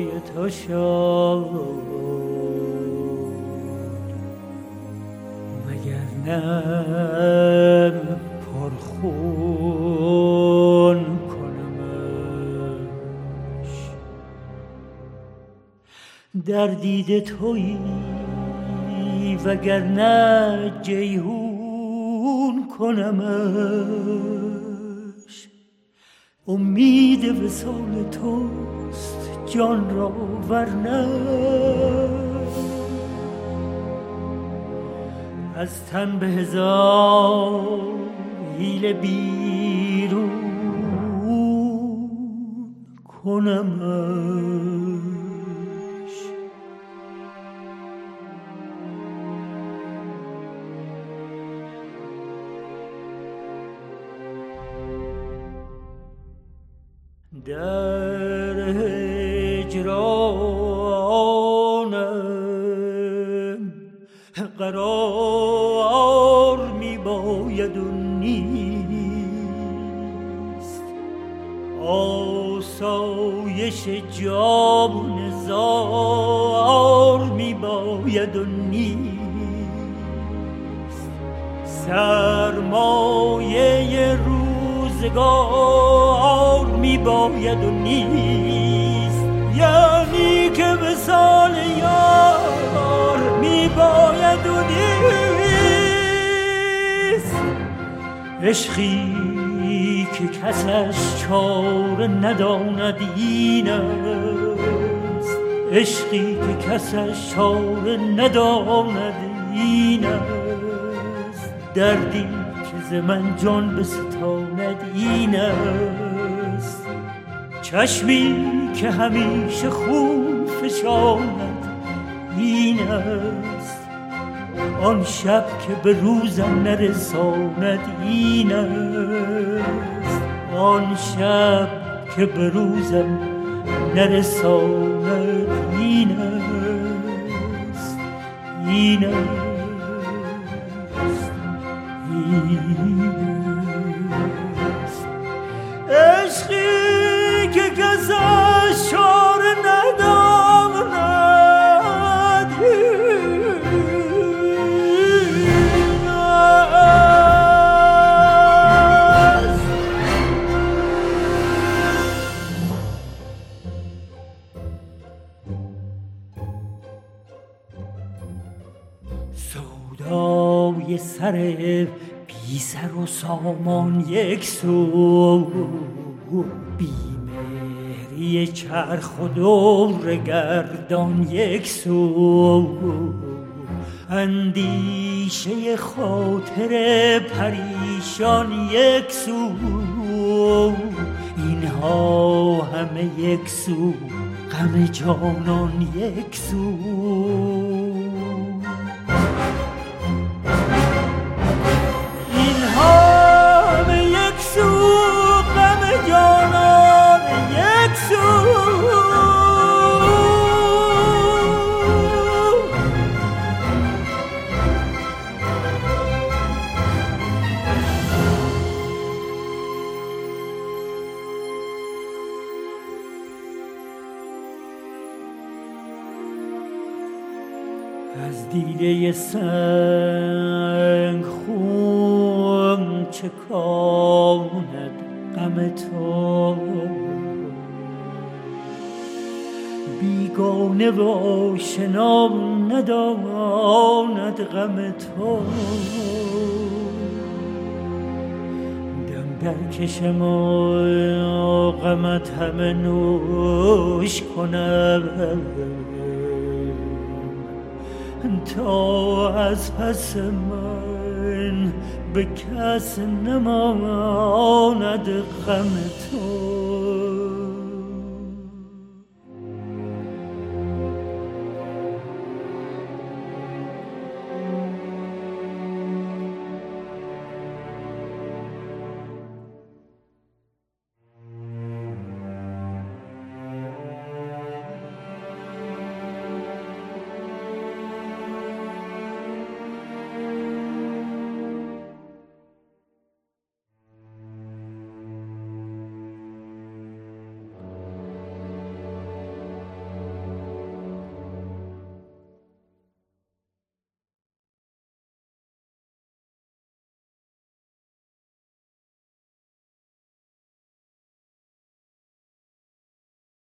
پای تو شد، وگرنه پرخون کنمش. در دید تویی وگرنه جیهون کنمش. امید وصال توست جان را ورنه از تن به هزار حیله بیرون کنمش. در هجرانم قرار می باید و نیست، آسایش جان و نزار می باید و نیست، سرمایه روزگار می باید و نیست، یعنی که وصال یار می باید و نیست. عشقی که کسش چاره نداند این است، عشقی که کسش چاره نداند این است، دردی که ز من جان بستاند این است، چشمی که همیشه خون فشاند این است، آن شب که به روزم نرساند این است، آن شب که به روزم نرساند این است، این است، این است. عشقی که کسش چاره نداند این است. سودای سر بی سر و سامان یک سو، بیمهری چرخ و دور گردان یک سو، اندیشه خاطر پریشان یک سو، اینها همه یک سو، غم جانان یک سو. از دیده سنگ خون چکاند غم تو، بیگانه و آشنا نداند غم تو، دم در کشم و غمت همه نوش کنم، تا از پس من به کس نماند غم تو.